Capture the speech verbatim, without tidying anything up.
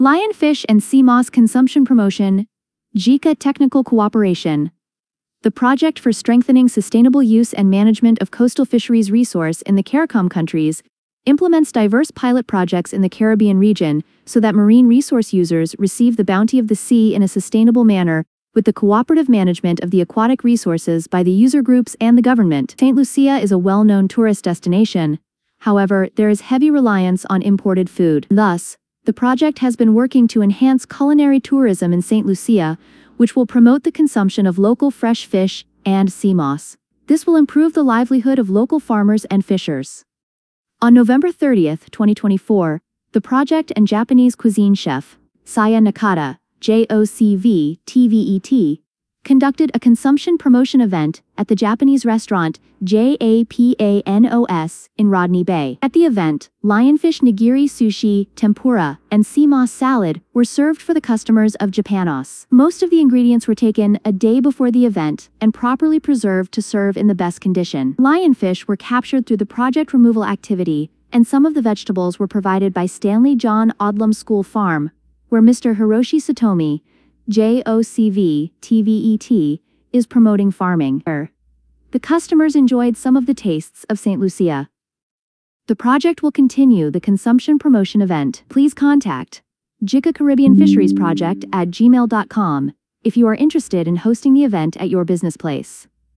Lionfish and Sea Moss Consumption Promotion, J I C A Technical Cooperation. The Project for Strengthening Sustainable Use and Management of Coastal Fisheries Resource in the CARICOM countries implements diverse pilot projects in the Caribbean region so that marine resource users receive the bounty of the sea in a sustainable manner with the cooperative management of the aquatic resources by the user groups and the government. Saint Lucia is a well-known tourist destination. However, there is heavy reliance on imported food. Thus, the project has been working to enhance culinary tourism in Saint Lucia, which will promote the consumption of local fresh fish and sea moss. This will improve the livelihood of local farmers and fishers. On November thirtieth, twenty twenty-four, the project and Japanese cuisine chef, Saya Nakata, J O C V T V E T, conducted a consumption promotion event at the Japanese restaurant Japanos in Rodney Bay. At the event, lionfish nigiri sushi, tempura, and sea moss salad were served for the customers of Japanos. Most of the ingredients were taken a day before the event and properly preserved to serve in the best condition. Lionfish were captured through the project removal activity, and some of the vegetables were provided by Stanley John Odlum School Farm, where Mister Hiroshi Satomi, J O C V T V E T, is promoting farming. The customers enjoyed some of the tastes of Saint Lucia. The project will continue the consumption promotion event. Please contact J I C A Caribbean Fisheries Project at gmail dot com if you are interested in hosting the event at your business place.